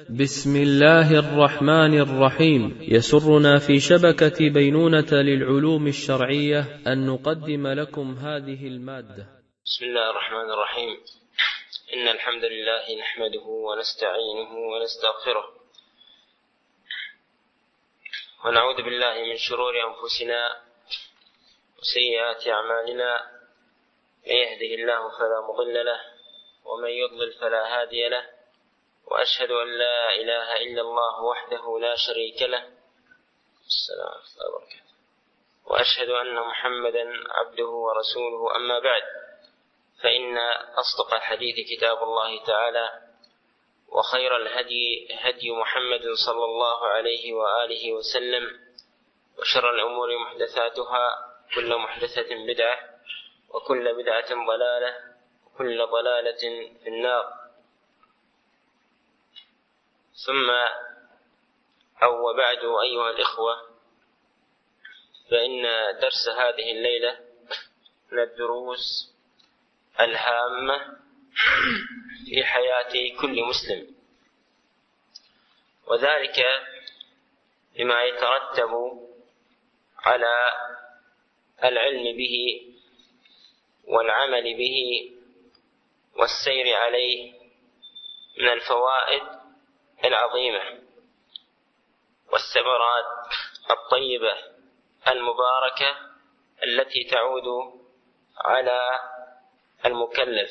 بسم الله الرحمن الرحيم. يسرنا في شبكة بينونة للعلوم الشرعية أن نقدم لكم هذه المادة. بسم الله الرحمن الرحيم. إن الحمد لله نحمده ونستعينه ونستغفره ونعوذ بالله من شرور أنفسنا وسيئات أعمالنا. من يهده الله فلا مضل له ومن يضلل فلا هادي له، وأشهد أن لا إله إلا الله وحده لا شريك له وأشهد أن محمدا عبده ورسوله. أما بعد، فإن أصدق الحديث كتاب الله تعالى، وخير الهدي هدي محمد صلى الله عليه وآله وسلم، وشر الأمور محدثاتها، كل محدثة بدعة، وكل بدعة ضلالة، وكل ضلالة في النار. ثم بعد، أيها الإخوة، فإن درس هذه الليلة من الدروس الهامة في حياة كل مسلم، وذلك لما يترتب على العلم به والعمل به والسير عليه من الفوائد العظيمة والثمرات الطيبة المباركة التي تعود على المكلف،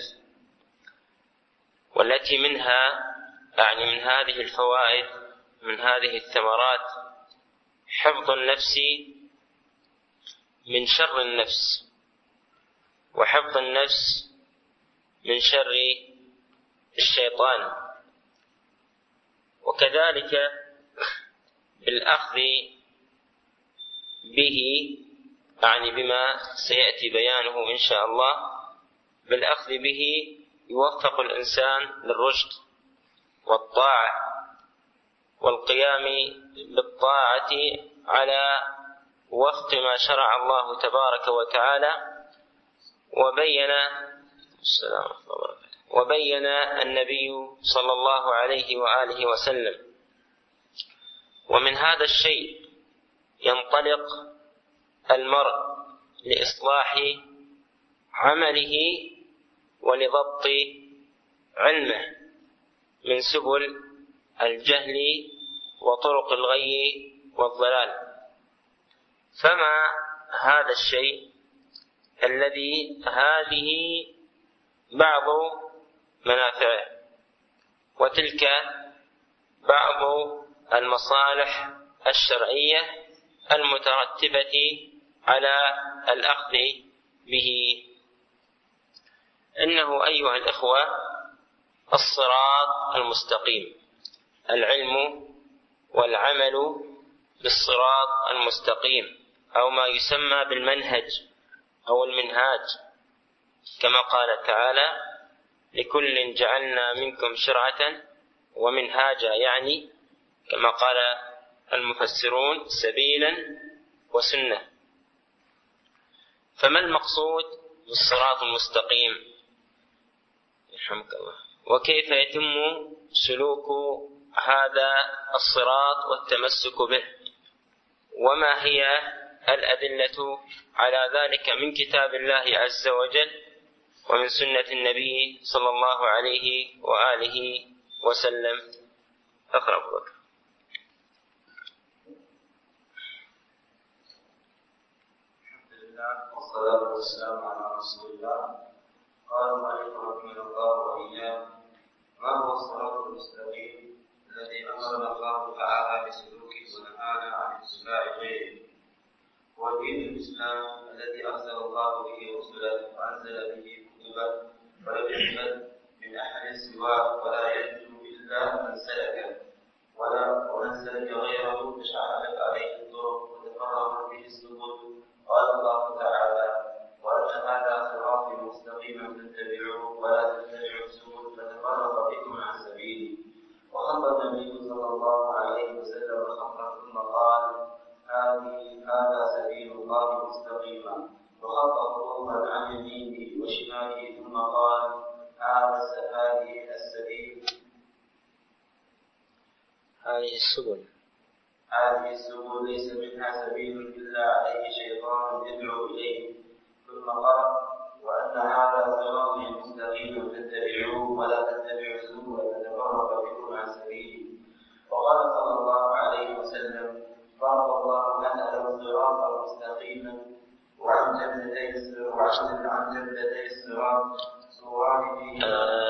والتي منها من هذه الفوائد، من هذه الثمرات، حفظ النفس من شر النفس، وحفظ النفس من شر الشيطان، وكذلك بالأخذ به، بما سيأتي بيانه إن شاء الله، بالأخذ به يوفق الإنسان للرشد والطاعة والقيام بالطاعة على وفق ما شرع الله تبارك وتعالى. وبين النبي صلى الله عليه وآله وسلم. ومن هذا الشيء ينطلق المرء لإصلاح عمله ولضبط علمه من سبل الجهل وطرق الغي والضلال. فما هذا الشيء الذي هذه بعض منافعه، وتلك بعض المصالح الشرعية المترتبة على الأخذ به. إنه أيها الإخوة الصراط المستقيم، العلم والعمل بالصراط المستقيم، أو ما يسمى بالمنهج أو المنهاج، كما قال تعالى: لكل جعلنا منكم شرعة ومنهاجا، كما قال المفسرون سبيلا وسنة. فما المقصود بالصراط المستقيم؟ يرحمك الله. وكيف يتم سلوك هذا الصراط والتمسك به؟ وما هي الأدلة على ذلك من كتاب الله عز وجل ومن سنة النبي صلى الله عليه وآله وسلم؟ أقرأ بك. الحمد لله والصلاة والسلام على رسول الله. قال المؤلف رحمه الله وإياه: ما هو الصراط المستقيم الذي أمرنا الله تعالى بسلوكه ونهانا عن اتباع غيره؟ هو دين الإسلام الذي أرسل الله به رسله وأنزل به كتبه، ولم يقبل من أحد سواه، ولا ينجو إلا من سلكه، ومن سلك غيره تشعبت عليه الطرق وتفرقت به السبل. قال الله تعالى: وأن هذا صراطي مستقيما فاتبعوه ولا تتبعوا السبل فتفرق بكم عن سبيله. وخطب النبي صلى الله عليه وسلم خطا ثم قال: هذا سبيل الله مستقيما. وخط خطوطا عن يمينه وشماله ثم قال: هذه السبيل هذه السبل ليس منها سبيل إلا عليه شيطان يدعو إليه. ثم قال: وأن هذا صراطي مستقيما فاتبعوه ولا تتبعوا السبل فتفرق بكم عن سبيله. وقال صلى الله عليه وسلم: ضرب الله مثلا صراطا مستقيما وعن جنبتي الصراط سوران فيه.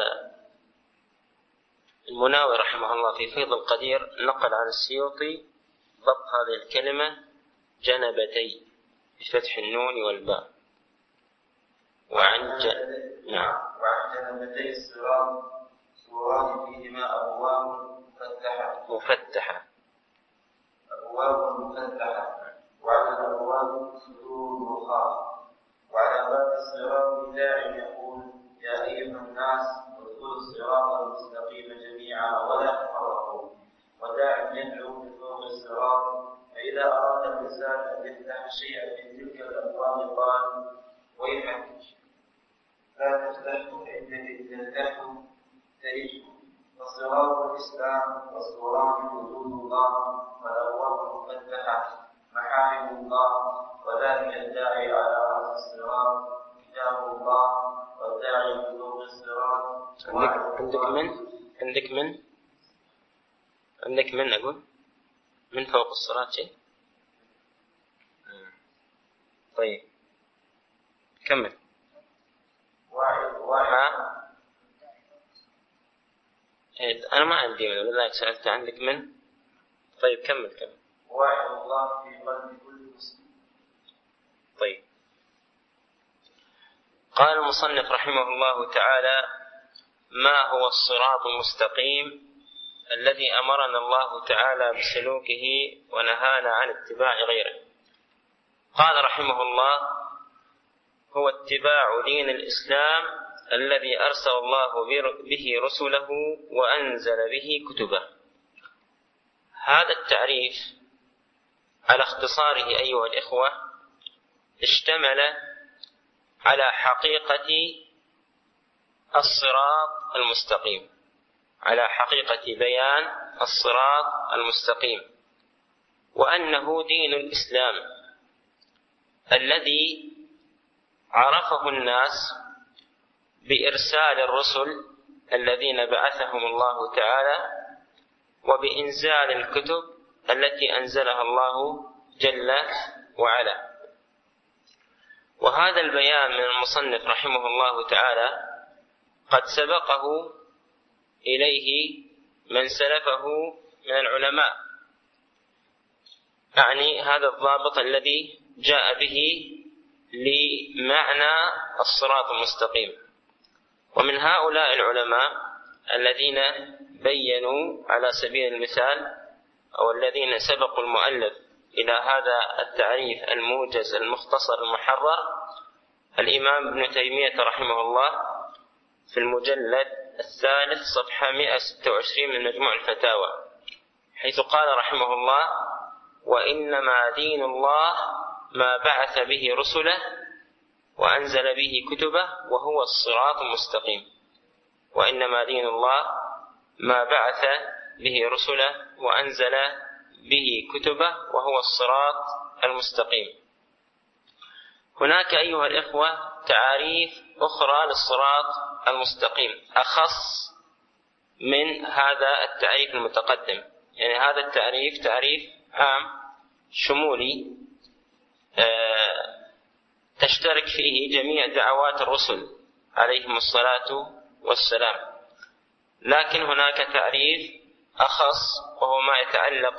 المناوي رحمه الله في فيض القدير نقل عن السيوطي ضبط هذه الكلمة جنبتي بفتح النون والباء. وعن جنبتي الصراط سوران فيهما أبواب مفتحة وعلى الأبواب سرور مخاف. وعلى باب الصراط داع يقول: يا أيها الناس ادخلوا الصراط المستقيم جميعا ولا تفرقوا. وداع يدعو بفوق الصراط. فإذا أراد الإنسان أن يفتح شيئا من تلك الأبواب قال: ويحك لا تفتحوا فإن تفتحوا تجدوا. فالصراط الإسلام والصوران حدود الله والأبواب المفتحة محارم الله. وذلك الداعي على رأس الصراط كتاب الله والداعي بفوق الصراط. عندك من أقول من فوق الصراط شيء. طيب كمل. أنا ما عندي من، لذلك سألت عندك من. طيب كمل. واحد الله في قلب كل مسلم. طيب قال المصنف رحمه الله تعالى: ما هو الصراط المستقيم الذي أمرنا الله تعالى بسلوكه ونهانا عن اتباع غيره؟ قال رحمه الله: هو اتباع دين الإسلام الذي أرسل الله به رسله وأنزل به كتبه. هذا التعريف على اختصاره أيها الإخوة اشتمل على حقيقة الصراط المستقيم، على حقيقة بيان الصراط المستقيم، وأنه دين الإسلام الذي عرفه الناس بإرسال الرسل الذين بعثهم الله تعالى وبإنزال الكتب التي أنزلها الله جل وعلا. وهذا البيان من المصنف رحمه الله تعالى قد سبقه إليه من سلفه من العلماء، أعني هذا الضابط الذي جاء به لمعنى الصراط المستقيم. ومن هؤلاء العلماء الذين بينوا على سبيل المثال أو الذين سبقوا المؤلف إلى هذا التعريف الموجز المختصر المحرر الإمام ابن تيمية رحمه الله في المجلد 3 صفحة 126 من مجموع الفتاوى، حيث قال رحمه الله: وإنما دين الله ما بعث به رسله وأنزل به كتبه وهو الصراط المستقيم. وإنما دين الله ما بعث به رسله وأنزل به كتبه وهو الصراط المستقيم. هناك أيها الإخوة تعاريف أخرى للصراط المستقيم أخص من هذا التعريف المتقدم، يعني هذا التعريف تعريف عام شمولي تشترك فيه جميع دعوات الرسل عليهم الصلاة والسلام، لكن هناك تعريف أخص وهو ما يتعلق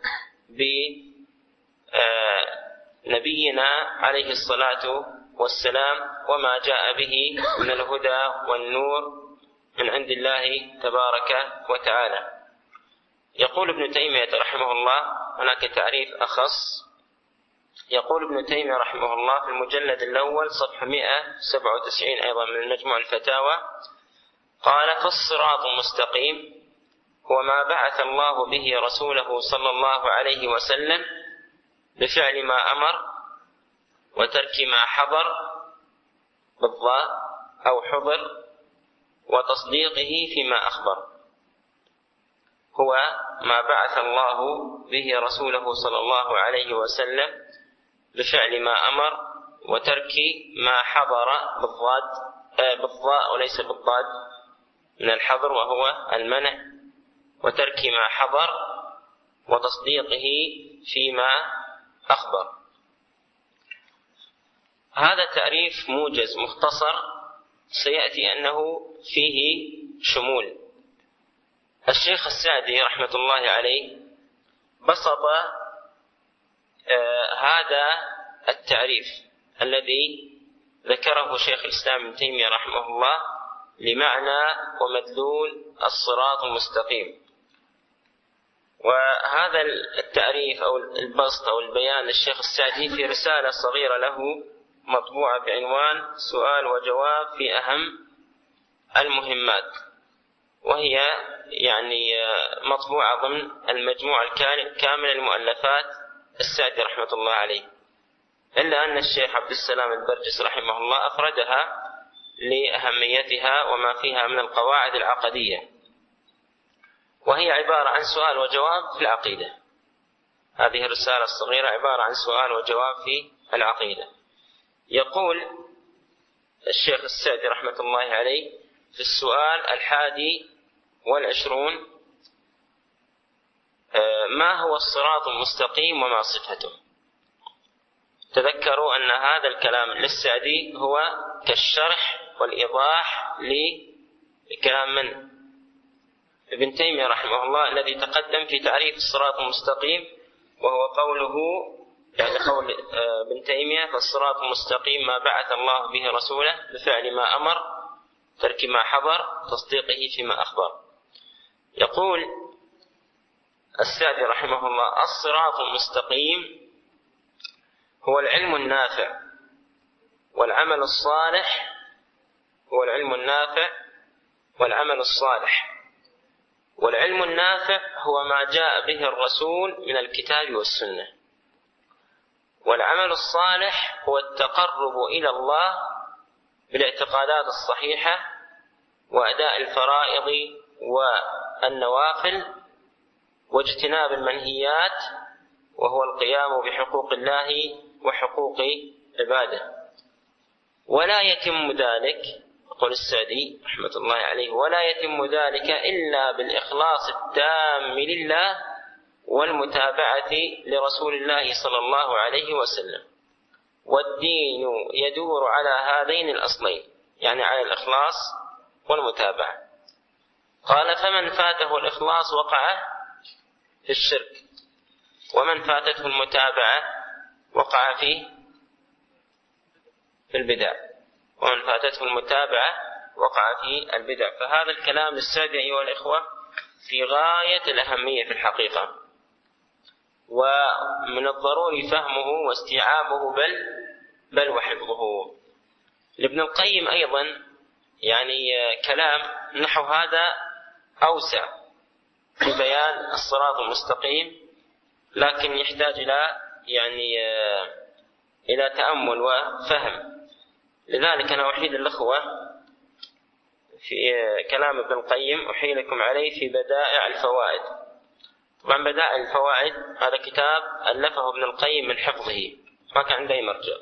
بنبينا عليه الصلاة والسلام وما جاء به من الهدى والنور من عند الله تبارك وتعالى. يقول ابن تيمية رحمه الله هناك تعريف أخص. يقول ابن تيمية رحمه الله في المجلد الأول صفحة 197 أيضا من مجموع الفتاوى قال: فالصراط المستقيم هو ما بعث الله به رسوله صلى الله عليه وسلم بفعل ما أمر وترك ما حضر بالضاء أو حضر وتصديقه فيما أخبر. هو ما بعث الله به رسوله صلى الله عليه وسلم بفعل ما أمر وترك ما حضر بالضاء وليس بالضاد من الحظر وهو المنع، وترك ما حضر وتصديقه فيما أخبر. هذا تعريف موجز مختصر سيأتي أنه فيه شمول. الشيخ السعدي رحمة الله عليه بسط هذا التعريف الذي ذكره شيخ الإسلام ابن تيمية رحمه الله لمعنى ومدلول الصراط المستقيم. وهذا التعريف أو البسط أو البيان للشيخ السعدي في رسالة صغيرة له مطبوعة بعنوان سؤال وجواب في أهم المهمات، وهي يعني مطبوعة ضمن المجموعة الكاملة لمؤلفات السعدي رحمة الله عليه، إلا أن الشيخ عبد السلام البرجس رحمه الله أفردها لأهميتها وما فيها من القواعد العقدية، وهي عبارة عن سؤال وجواب في العقيدة. هذه الرسالة الصغيرة عبارة عن سؤال وجواب في العقيدة. يقول الشيخ السعدي رحمة الله عليه في السؤال 21: ما هو الصراط المستقيم وما صفته؟ تذكروا أن هذا الكلام للسعدي هو كالشرح والإيضاح لكلام من؟ ابن تيمية رحمه الله الذي تقدم في تعريف الصراط المستقيم، وهو قوله يعني قول ابن تيمية: فالصراط المستقيم ما بعث الله به رسوله بفعل ما أمر ترك ما حضر تصديقه فيما أخبر. يقول السعدي رحمه الله: الصراط المستقيم هو العلم النافع والعمل الصالح، هو العلم النافع والعمل الصالح. والعلم النافع هو ما جاء به الرسول من الكتاب والسنة، والعمل الصالح هو التقرب إلى الله بالاعتقادات الصحيحة وأداء الفرائض والنوافل واجتناب المنهيات، وهو القيام بحقوق الله وحقوق عباده. ولا يتم ذلك، يقول السعدي رحمة الله عليه، ولا يتم ذلك إلا بالإخلاص التام لله والمتابعة لرسول الله صلى الله عليه وسلم. والدين يدور على هذين الأصلين، يعني على الإخلاص والمتابعة. قال: فمن فاته الإخلاص وقع في الشرك، ومن فاتته المتابعة وقع في البدع، ومن فاتته المتابعة وقع في البدع. فهذا الكلام للسعدي أيها الإخوة في غاية الأهمية في الحقيقة، ومن الضروري فهمه واستيعابه بل وحفظه. لابن القيم أيضا يعني كلام نحو هذا أوسع في بيان الصراط المستقيم، لكن يحتاج إلى تأمل وفهم. لذلك أنا أحيل الأخوة في كلام ابن القيم أحيلكم عليه في بدائع الفوائد. طبعا بدائع الفوائد هذا كتاب ألفه ابن القيم من حفظه، ما كان عنده مرجع،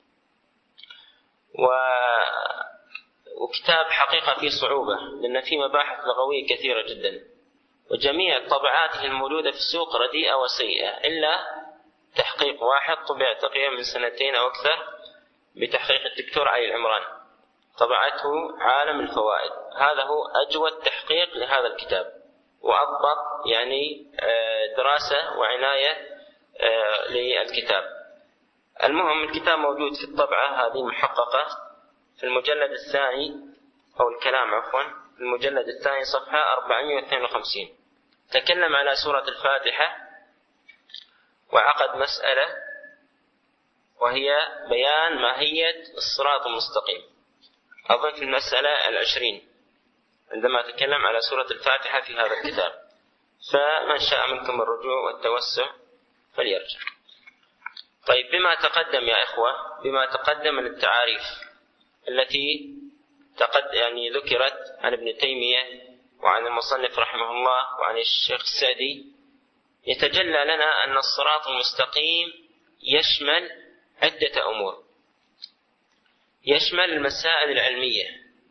وكتاب حقيقة فيه صعوبة لأن فيه مباحث لغوية كثيرة جدا، وجميع طبعاته الموجودة في السوق رديئة وسيئة، إلا تحقيق واحد طبع تقريبا من 2 أو أكثر بتحقيق الدكتور علي العمران، طبعته عالم الفوائد. هذا هو أجود تحقيق لهذا الكتاب، وأضبط دراسة وعناية للكتاب. المهم الكتاب موجود في الطبعة هذه محققة في المجلد الثاني، أو الكلام عفوا، في المجلد الثاني صفحة 452. تكلم على سورة الفاتحة وعقد مسألة، وهي بيان ماهية الصراط المستقيم، أظن في المسألة 20 عندما تكلم على سورة الفاتحة في هذا الكتاب. فمن شاء منكم الرجوع والتوسع فليرجع. طيب، بما تقدم يا إخوة، بما تقدم من التعاريف التي ذكرت عن ابن تيمية وعن المصنف رحمه الله وعن الشيخ السعدي يتجلى لنا أن الصراط المستقيم يشمل عدة أمور. يشمل المسائل العلمية،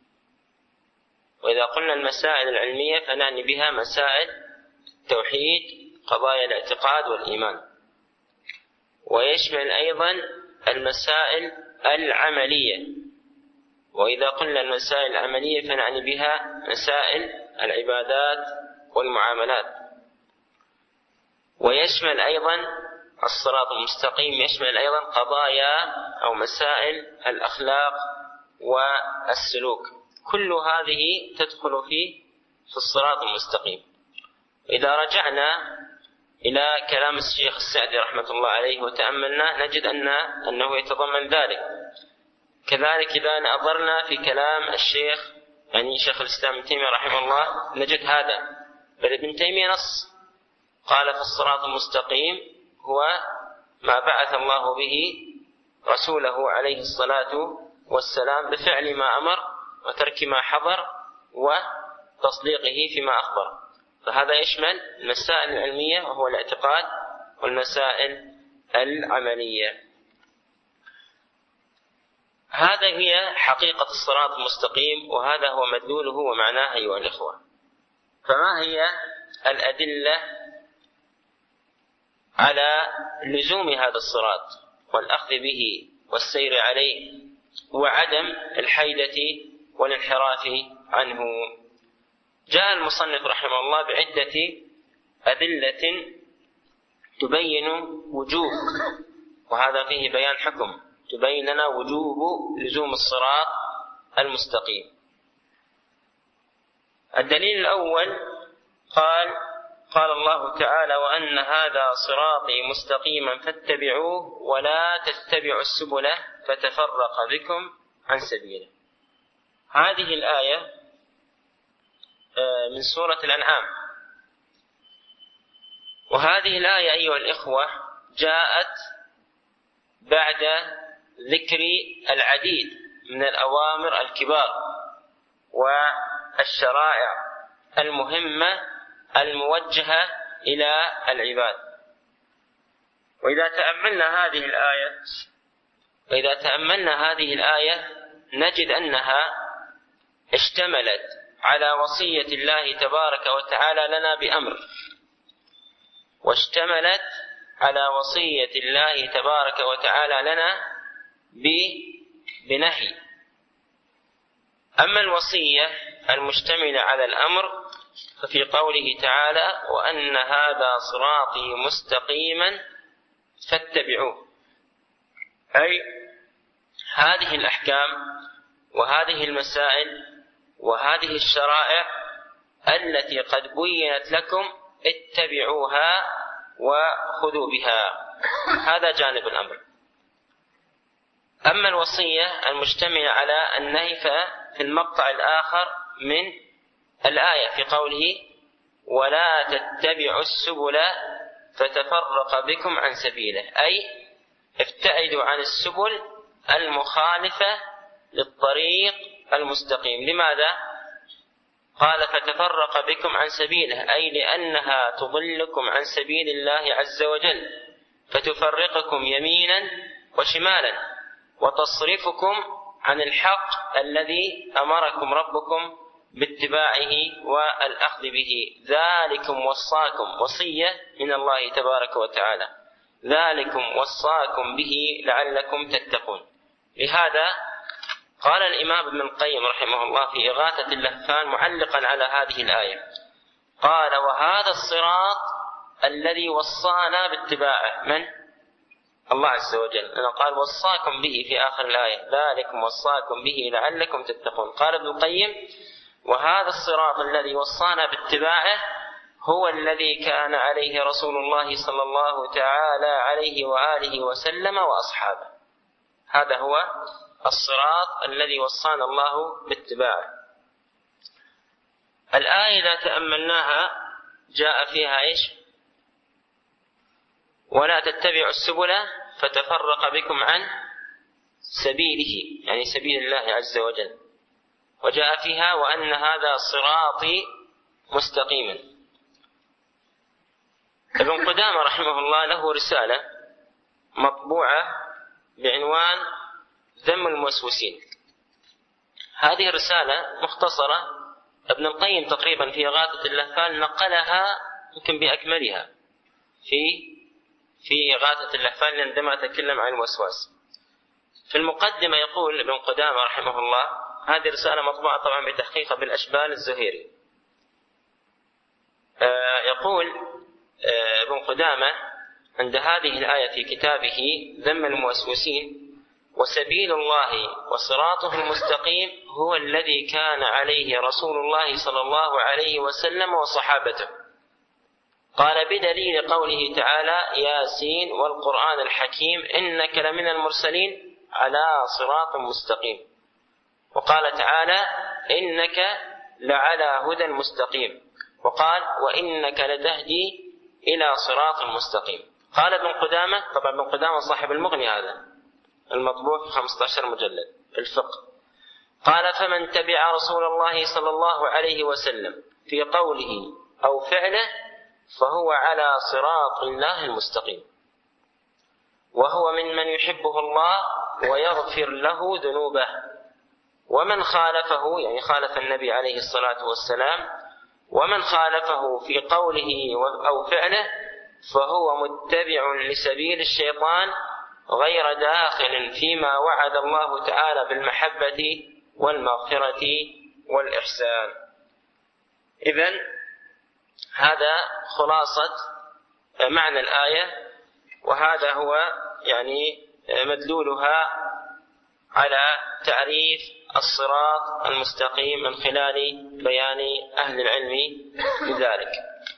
وإذا قلنا المسائل العلمية فنعني بها مسائل التوحيد، قضايا الاعتقاد والإيمان. ويشمل أيضا المسائل العملية، وإذا قلنا المسائل العملية فنعني بها مسائل العبادات والمعاملات. ويشمل أيضا الصراط المستقيم يشمل أيضا قضايا أو مسائل الأخلاق والسلوك، كل هذه تدخل في الصراط المستقيم. إذا رجعنا إلى كلام الشيخ السعدي رحمة الله عليه وتأملنا نجد أنه يتضمن ذلك. كذلك إذا نظرنا في كلام الشيخ يعني شيخ الإسلام ابن تيمية رحمه الله نجد هذا، بل ابن تيمية نص قال: فالصراط المستقيم هو ما بعث الله به رسوله عليه الصلاة والسلام بفعل ما أمر وترك ما حظر وتصديقه فيما أخبر. فهذا يشمل المسائل العلمية وهو الاعتقاد والمسائل العملية. هذا هي حقيقة الصراط المستقيم، وهذا هو مدلوله ومعناه أيها الإخوة. فما هي الأدلة على لزوم هذا الصراط والأخذ به والسير عليه وعدم الحيدة والانحراف عنه؟ جاء المصنف رحمه الله بعدة أدلة تبين وجوب، وهذا فيه بيان حكم، تبين لنا وجوب لزوم الصراط المستقيم. الدليل الأول قال الله تعالى: وأن هذا صراطي مستقيما فاتبعوه ولا تتبعوا السبل فتفرق بكم عن سبيله. هذه الآية من سورة الأنعام، وهذه الآية أيها الإخوة جاءت بعد ذكر العديد من الأوامر الكبار والشرائع المهمة الموجهة إلى العباد. وإذا تأملنا هذه الآية نجد أنها اشتملت على وصية الله تبارك وتعالى لنا بأمر، واشتملت على وصية الله تبارك وتعالى لنا بنهي. أما الوصية المشتملة على الأمر ففي قوله تعالى: وأن هذا صراطي مستقيما فاتبعوه، أي هذه الأحكام وهذه المسائل وهذه الشرائع التي قد بينت لكم اتبعوها وخذوا بها. هذا جانب الأمر. أما الوصية المشتملة على النهي ففي المقطع الآخر من الآية في قوله: ولا تتبعوا السبل فتفرق بكم عن سبيله، أي ابتعدوا عن السبل المخالفة للطريق المستقيم. لماذا؟ قال: فتفرق بكم عن سبيله، أي لأنها تضلكم عن سبيل الله عز وجل، فتفرقكم يمينا وشمالا، وتصرفكم عن الحق الذي أمركم ربكم باتباعه والأخذ به. ذلكم وصاكم، وصية من الله تبارك وتعالى، ذلكم وصاكم به لعلكم تتقون. لهذا قال الإمام ابن القيم رحمه الله في إغاثة اللهفان معلقا على هذه الآية، قال: وهذا الصراط الذي وصانا باتباعه من؟ الله عز وجل. أنا قال: وصاكم به في آخر الآية، ذلكم وصاكم به لعلكم تتقون. قال ابن القيم: وهذا الصراط الذي وصانا باتباعه هو الذي كان عليه رسول الله صلى الله تعالى عليه وآله وسلم وأصحابه. هذا هو الصراط الذي وصانا الله باتباعه. الآية إذا تأملناها جاء فيها إيش؟ ولا تتبعوا السبل فتفرق بكم عن سبيله، يعني سبيل الله عز وجل. وجاء فيها: وأن هذا صراطي مستقيما. ابن قدامة رحمه الله له رسالة مطبوعة بعنوان ذم الموسوسين. هذه الرسالة مختصرة، ابن القيم تقريبا في إغاثة اللهفان نقلها يمكن بأكملها في إغاثة اللهفان عندما تكلم عن الوسواس. في المقدمة يقول ابن قدامة رحمه الله، هذه رسالة مطبوعة طبعا بتحقيق بالأشبال الزهيري، يقول ابن قدامة عند هذه الآية في كتابه ذم الموسوسين: وسبيل الله وصراطه المستقيم هو الذي كان عليه رسول الله صلى الله عليه وسلم وصحابته. قال: بدليل قوله تعالى: ياسين والقرآن الحكيم إنك لمن المرسلين على صراط مستقيم. وقال تعالى: إنك لعلى هدى مستقيم. وقال: وإنك لتهدي إلى صراط مستقيم. قال ابن قدامة، طبعا ابن قدامة صاحب المغني هذا المطبوع في 15 مجلد في الفقه، قال: فمن تبع رسول الله صلى الله عليه وسلم في قوله أو فعله فهو على صراط الله المستقيم، وهو ممن يحبه الله ويغفر له ذنوبه. ومن خالفه، يعني خالف النبي عليه الصلاة والسلام، ومن خالفه في قوله أو فعله فهو متبع لسبيل الشيطان غير داخل فيما وعد الله تعالى بالمحبة والمغفرة والإحسان. إذن هذا خلاصة معنى الآية، وهذا هو يعني مدلولها على تعريف الصراط المستقيم من خلال بيان أهل العلم بذلك.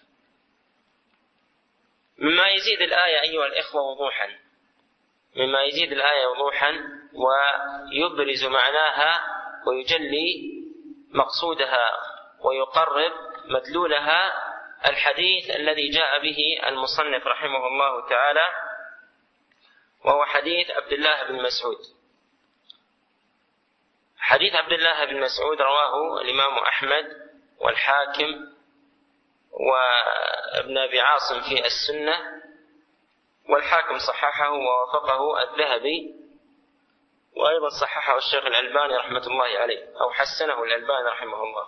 مما يزيد الآية أيها الإخوة وضوحا، مما يزيد الآية وضوحا ويبرز معناها ويجلي مقصودها ويقرب مدلولها الحديث الذي جاء به المصنف رحمه الله تعالى، وهو حديث عبد الله بن مسعود. حديث عبد الله بن مسعود رواه الإمام أحمد والحاكم وابن أبي عاصم في السنة، والحاكم صححه ووافقه الذهبي، وأيضا صححه الشيخ الألباني رحمة الله عليه، أو حسنه الألباني رحمه الله.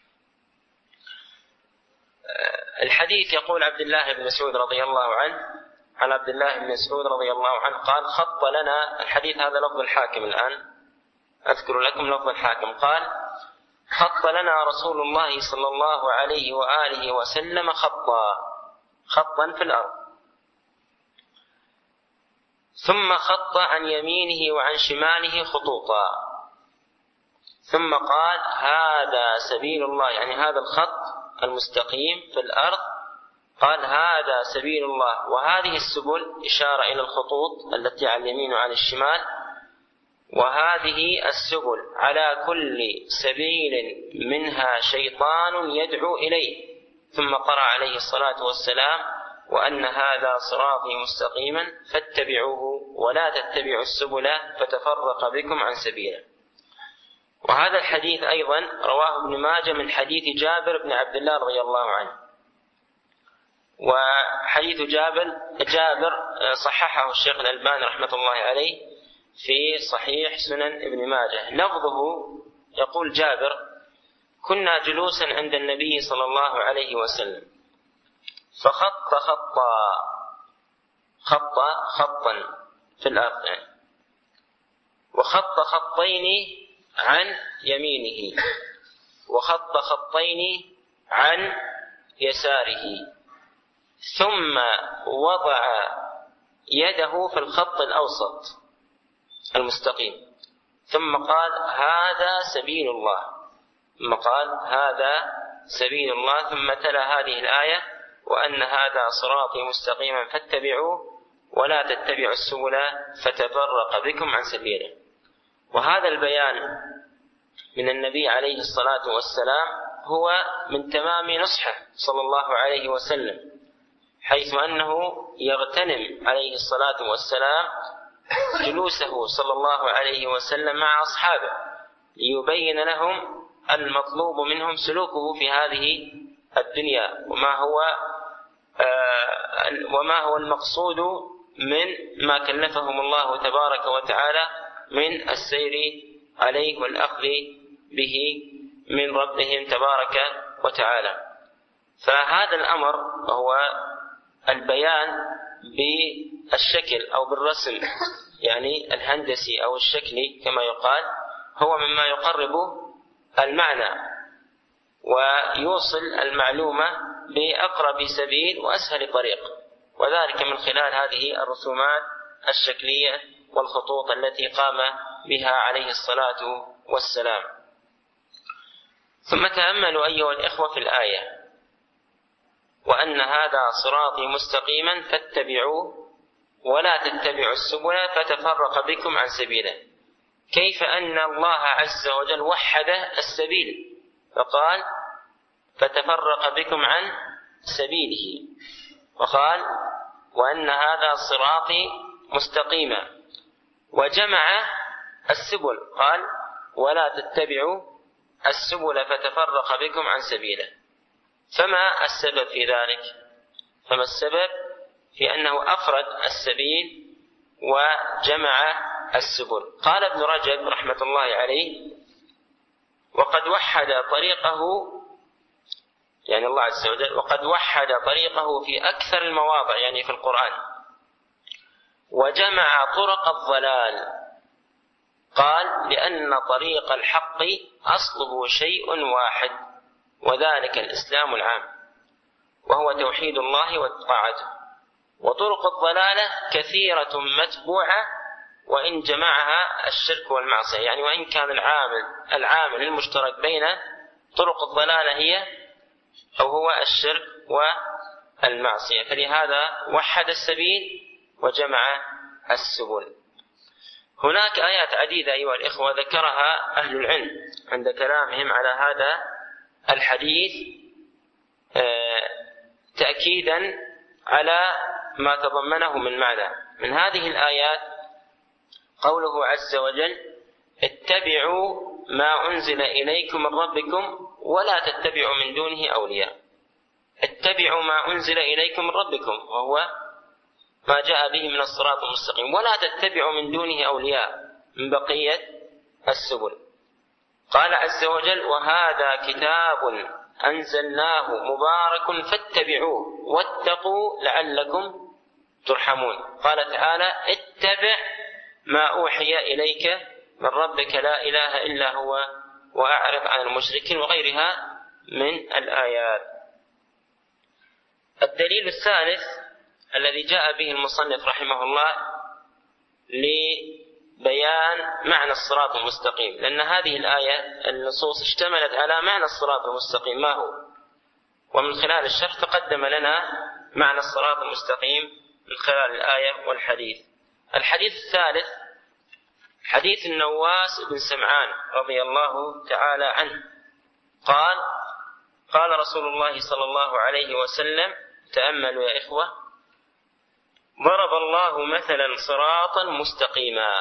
الحديث يقول عبد الله بن مسعود رضي الله عنه، عن عبد الله بن مسعود رضي الله عنه قال: خط لنا، الحديث هذا لفظ الحاكم، الآن أذكر لكم لفظ الحاكم، قال: خط لنا رسول الله صلى الله عليه وآله وسلم خطا في الأرض، ثم خط عن يمينه وعن شماله خطوطا، ثم قال: هذا سبيل الله، يعني هذا الخط المستقيم في الأرض، قال: هذا سبيل الله. وهذه السبل إشارة إلى الخطوط التي على اليمين وعلى الشمال، وهذه السبل على كل سبيل منها شيطان يدعو إليه. ثم قرأ عليه الصلاة والسلام: وأن هذا صراطي مستقيما فاتبعوه ولا تتبعوا السبل فتفرق بكم عن سبيله. وهذا الحديث أيضا رواه ابن ماجه من حديث جابر بن عبد الله رضي الله عنه، وحديث جابر صححه الشيخ الألباني رحمة الله عليه في صحيح سنن ابن ماجه. لفظه يقول جابر: كنا جلوسا عند النبي صلى الله عليه وسلم فخط خطا في الأرض، يعني وخط خطين عن يمينه وخط خطين عن يساره، ثم وضع يده في الخط الأوسط المستقيم، ثم قال: هذا سبيل الله، ثم قال: هذا سبيل الله، ثم تلا هذه الآية: وأن هذا صراطي مستقيما فاتبعوه ولا تتبعوا السبل فتفرق بكم عن سبيله. وهذا البيان من النبي عليه الصلاة والسلام هو من تمام نصحه صلى الله عليه وسلم، حيث أنه يغتنم عليه الصلاة والسلام جلوسه صلى الله عليه وسلم مع أصحابه ليبين لهم المطلوب منهم سلوكه في هذه الدنيا وما هو المقصود من ما كلفهم الله تبارك وتعالى من السير عليه والأخذ به من ربهم تبارك وتعالى. فهذا الأمر هو البيان بالشكل أو بالرسم، يعني الهندسي أو الشكلي كما يقال، هو مما يقرب المعنى ويوصل المعلومة بأقرب سبيل وأسهل طريق، وذلك من خلال هذه الرسومات الشكلية والخطوط التي قام بها عليه الصلاة والسلام. ثم تأملوا أيها الإخوة في الآية: وأن هذا صراطي مستقيما فاتبعوه ولا تتبعوا السبل فتفرق بكم عن سبيله. كيف أن الله عز وجل وحد السبيل فقال فتفرق بكم عن سبيله، وقال وأن هذا صراطي مستقيما، وجمع السبل قال ولا تتبعوا السبل فتفرق بكم عن سبيله. فما السبب في ذلك؟ فما السبب في أنه أفرد السبيل وجمع السبل؟ قال ابن رجب رحمة الله عليه: وقد وحد طريقه، يعني الله عز وجل وقد وحد طريقه في أكثر المواضع، يعني في القرآن، وجمع طرق الضلال. قال لأن طريق الحق أصله شيء واحد، وذلك الإسلام العام، وهو توحيد الله وطاعته، وطرق الضلالة كثيرة متبوعة وإن جمعها الشرك والمعصية، يعني وإن كان العامل المشترك بين طرق الضلالة هو الشرك والمعصية، فلهذا وحد السبيل وجمع السبل. هناك آيات عديدة أيها الإخوة ذكرها أهل العلم عند كلامهم على هذا الحديث تأكيدا على ما تضمنه من معنى. من هذه الآيات قوله عز وجل: اتبعوا ما أنزل إليكم من ربكم ولا تتبعوا من دونه أولياء. اتبعوا ما أنزل إليكم من ربكم، وهو ما جاء به من الصراط المستقيم، ولا تتبعوا من دونه أولياء من بقية السبل. قال عز وجل: وهذا كتاب أنزلناه مبارك فاتبعوه واتقوا لعلكم ترحمون. قال تعالى: اتبع ما أوحي إليك من ربك لا إله إلا هو وأعرض عن المشركين، وغيرها من الآيات. الدليل الثالث الذي جاء به المصنف رحمه الله لبيان معنى الصراط المستقيم، لأن هذه الآية النصوص اشتملت على معنى الصراط المستقيم ما هو، ومن خلال الشرح تقدم لنا معنى الصراط المستقيم من خلال الآية والحديث. الحديث الثالث حديث النواس بن سمعان رضي الله تعالى عنه قال: قال رسول الله صلى الله عليه وسلم، تأملوا يا إخوة: ضرب الله مثلا صراطا مستقيما،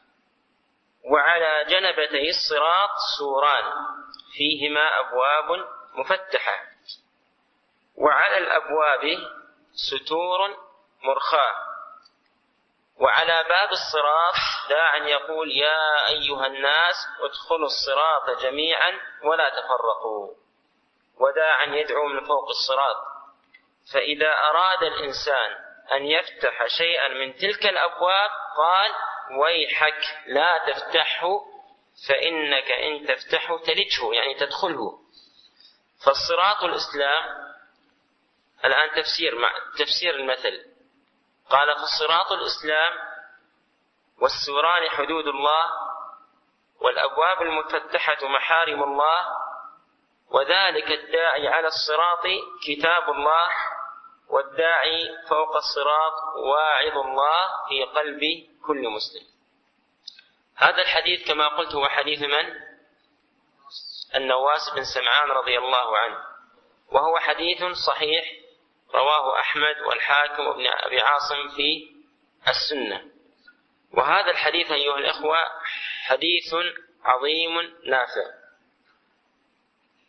وعلى جنبتي الصراط سوران فيهما أبواب مفتحة، وعلى الأبواب ستور مرخاة، وعلى باب الصراط داع يقول: يا أيها الناس ادخلوا الصراط جميعا ولا تفرقوا، وداع يدعو من فوق الصراط. فإذا أراد الإنسان أن يفتح شيئا من تلك الأبواب قال: ويحك لا تفتحه، فإنك إن تفتحه تلجه، يعني تدخله. فالصراط الإسلام، الآن تفسير المثل، قال: فالصراط الإسلام، والسوران حدود الله، والأبواب المفتحة محارم الله، وذلك الداعي على الصراط كتاب الله، والداعي فوق الصراط واعظ الله في قلب كل مسلم. هذا الحديث كما قلت هو حديث من؟ النواس بن سمعان رضي الله عنه، وهو حديث صحيح رواه أحمد والحاكم وابن أبي عاصم في السنة. وهذا الحديث أيها الإخوة حديث عظيم نافع.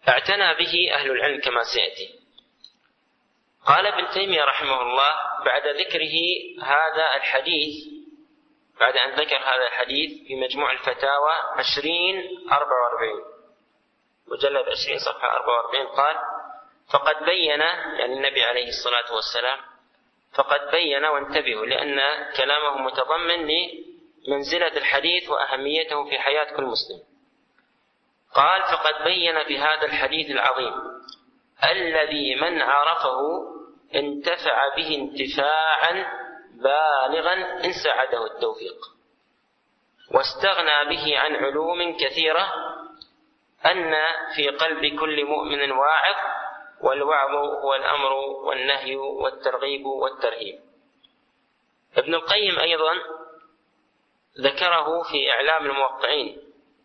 اعتنى به أهل العلم كما سيأتي. قال ابن تيمية رحمه الله بعد ذكره هذا الحديث، بعد أن ذكر هذا الحديث في مجموع الفتاوى 2044 مجلد 20 صفحة 44، قال: فقد بين، يعني النبي عليه الصلاة والسلام، فقد بين، وانتبهوا لأن كلامه متضمن لمنزلة الحديث وأهميته في حياة كل مسلم. قال: فقد بين في هذا الحديث العظيم الذي من عرفه انتفع به انتفاعا بالغا إن ساعده التوفيق، واستغنى به عن علوم كثيرة، أن في قلب كل مؤمن واعظ، والوعظ هو الأمر والنهي والترغيب والترهيب. ابن القيم أيضا ذكره في إعلام الموقعين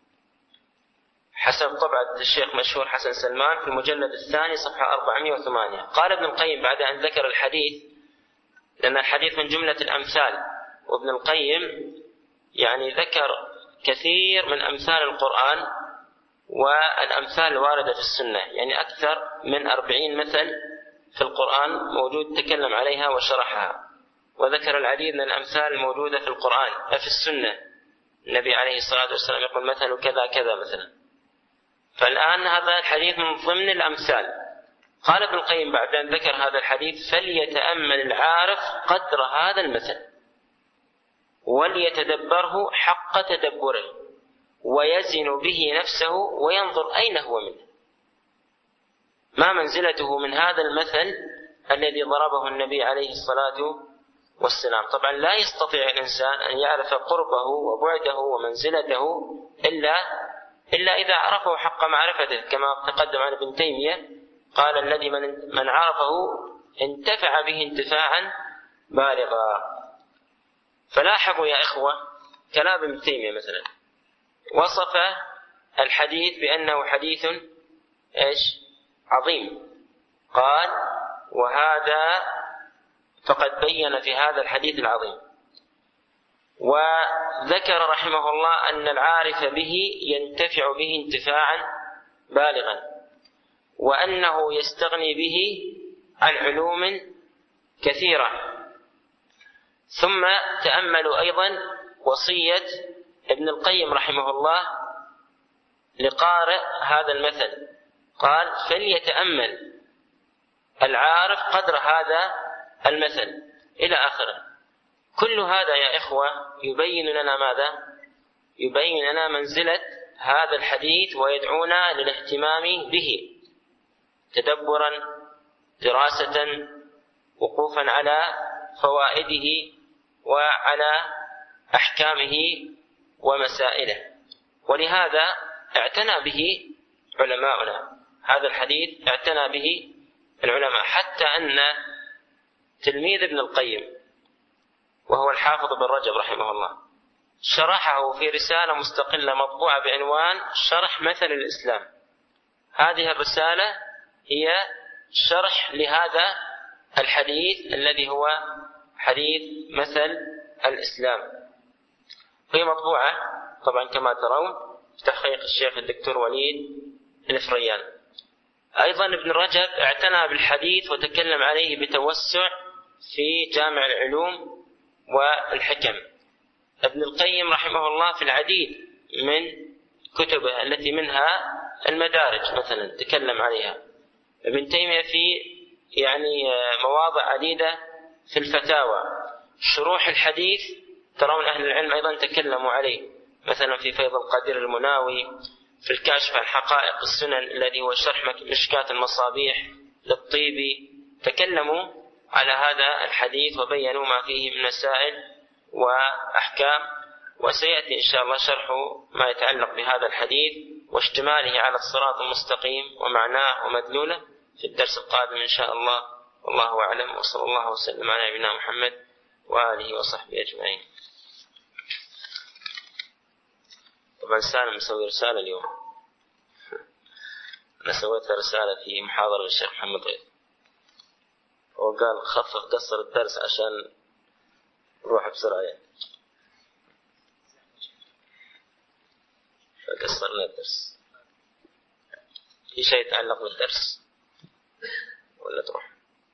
حسب طبعة الشيخ مشهور حسن سلمان في المجلد الثاني صفحة 408. قال ابن القيم بعد أن ذكر الحديث، لأن الحديث من جملة الأمثال، وابن القيم يعني ذكر كثير من أمثال القرآن والأمثال الواردة في السنة، يعني أكثر من 40 مثل في القرآن موجود تكلم عليها وشرحها، وذكر العديد من الأمثال الموجودة في القرآن في السنة. النبي عليه الصلاة والسلام يقول مثل كذا كذا مثلا. فالآن هذا الحديث من ضمن الأمثال. قال ابن القيم بعد أن ذكر هذا الحديث: فليتأمل العارف قدر هذا المثل، وليتدبره حق تدبره، ويزن به نفسه، وينظر أين هو منه، ما منزلته من هذا المثل الذي ضربه النبي عليه الصلاة والسلام. طبعا لا يستطيع الإنسان أن يعرف قربه وبعده ومنزلته إلا إذا عرفه حق معرفته، كما تقدم عن ابن تيمية قال: الذي من عرفه انتفع به انتفاعا بالغا. فلاحظوا يا إخوة كلام ابن تيمية مثلا، وصف الحديث بأنه حديث عظيم. قال: وهذا فقد بين في هذا الحديث العظيم. وذكر رحمه الله أن العارف به ينتفع به انتفاعا بالغا، وأنه يستغني به عن علوم كثيرة. ثم تأملوا أيضا وصية ابن القيم رحمه الله لقارئ هذا المثل، قال: فليتأمل العارف قدر هذا المثل، إلى آخره. كل هذا يا إخوة يبين لنا ماذا؟ يبين لنا منزلة هذا الحديث، ويدعونا للاهتمام به تدبرا، دراسة، وقوفا على فوائده وعلى أحكامه ومسائله. ولهذا اعتنى به علماؤنا، هذا الحديث اعتنى به العلماء، حتى أن تلميذ ابن القيم وهو الحافظ بن رجب رحمه الله شرحه في رسالة مستقلة مطبوعة بعنوان شرح مثل الإسلام. هذه الرسالة هي شرح لهذا الحديث الذي هو حديث مثل الإسلام، هي مطبوعة طبعا كما ترون بتحقيق الشيخ الدكتور وليد الفريان. أيضا ابن رجب اعتنى بالحديث وتكلم عليه بتوسع في جامع العلوم والحكم. ابن القيم رحمه الله في العديد من كتبه التي منها المدارج مثلا تكلم عليها. ابن تيمية في مواضع عديدة في الفتاوى. شروح الحديث ترون أهل العلم أيضا تكلموا عليه، مثلا في فيض القدير المناوي، في الكاشف عن حقائق السنن الذي هو شرح مشكاة المصابيح للطيبي، تكلموا على هذا الحديث وبينوا ما فيه من مسائل وأحكام. وسيأتي إن شاء الله شرح ما يتعلق بهذا الحديث واشتماله على الصراط المستقيم ومعناه ومدلوله في الدرس القادم إن شاء الله. والله أعلم، وصلى الله وسلم على نبينا محمد وآله وصحبه أجمعين. طبعا سالم مسوي رسالة اليوم، أنا سويت رسالة في محاضرة للشيخ محمد غيث، وقال خفف قصر الدرس عشان نروح بسرعة فقصرنا الدرس. في شيء يتعلق بالدرس ولا تروح؟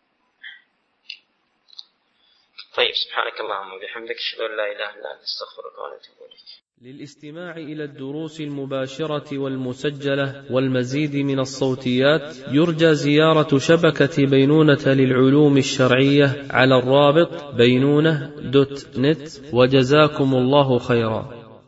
طيب، سبحانك اللهم وبحمدك، أشهد أن لا إله إلا أنت، أستغفرك وأتوب إليك. للاستماع إلى الدروس المباشرة والمسجلة والمزيد من الصوتيات يرجى زيارة شبكة بينونة للعلوم الشرعية على الرابط بينونة.net. وجزاكم الله خيرا.